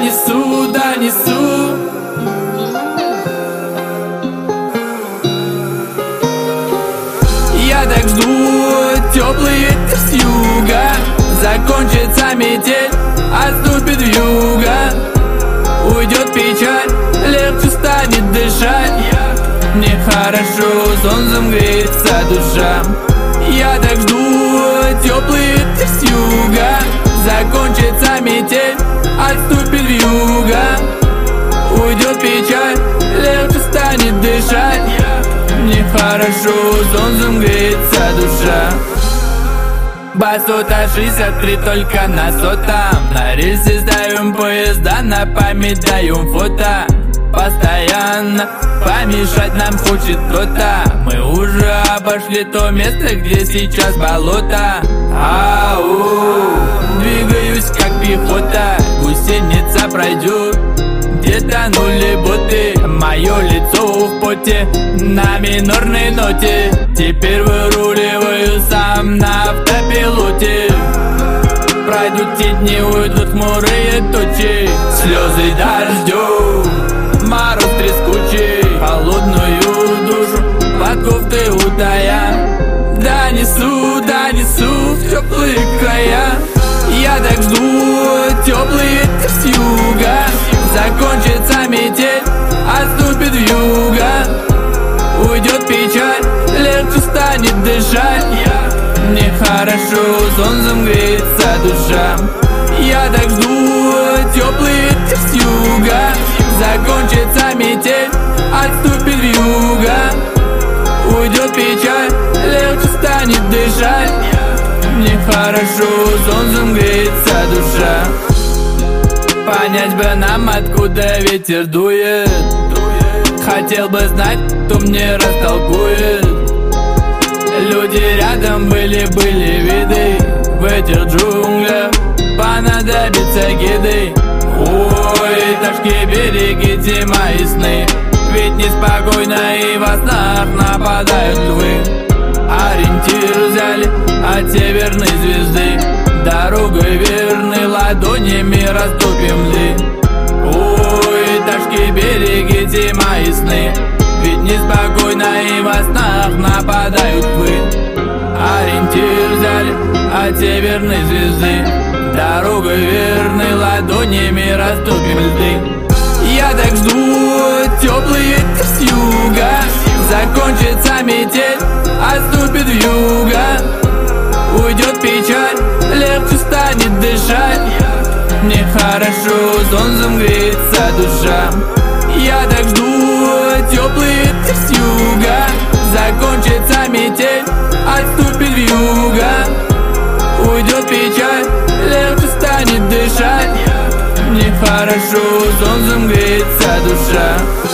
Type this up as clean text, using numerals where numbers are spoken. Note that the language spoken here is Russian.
донесу, донесу. Я так жду теплый ветер с юга. Закончится метель, отступит вьюга. Уйдет печаль, легче станет дышать. Мне хорошо, солнцем греется душа. Я так жду теплый ветер с юга. Закончится метель, отступит вьюга. Уйдет печаль, легче станет дышать. Мне хорошо, солнцем греется душа. Басота 63 только на сотом. На рельсы ставим поезда, на память даем фото. Постоянно помешать нам хочет кто-то. Мы уже обошли то место, где сейчас болото. Ау, двигаюсь как пехота. Гусеница пройдет, где тонули боты. Мое лицо в поте, на минорной ноте. Теперь выруливаю сам на автопилоте. Пройдут те дни, уйдут хмурые тучи. Слезы дождем, мороз трескучий. Холодную душу под кофтой утая. Донесу, донесу в теплые края. Я так жду теплый ветер с юга. Закончится метель, отступит вьюга. Уйдет печаль, легче станет дышать. Мне хорошо, солнцем греется душа. Я так жду теплый ветер с юга. Закончится метель, отступит вьюга. Уйдет печаль, легче станет дышать. Мне хорошо, солнцем греется душа. Понять бы нам, откуда ветер дует. Хотел бы знать, кто мне растолкует. Люди рядом были виды. В этих джунглях понадобятся гиды. Ой, ташки, берегите мои сны. Ведь неспокойно и во снах нападают львы. Ориентир взяли от северной звезды. Дорогой верной ладонями растопим льды. Ой, ташки, берегите мои сны. Ведь неспокойно и во снах нападают львы. Ориентир взяли от северной звезды. Дорогой верной ладонями растопим льды. Я так жду теплый ветер с юга. Закончится метель, отступит вьюга. Уйдет печаль, легче станет дышать. Мне хорошо, солнцем греется душа. Я так жду теплый ветер с юга. Закончится метель, отступит вьюга. Уйдет печаль, легче станет дышать. Мне хорошо, солнцем греется душа.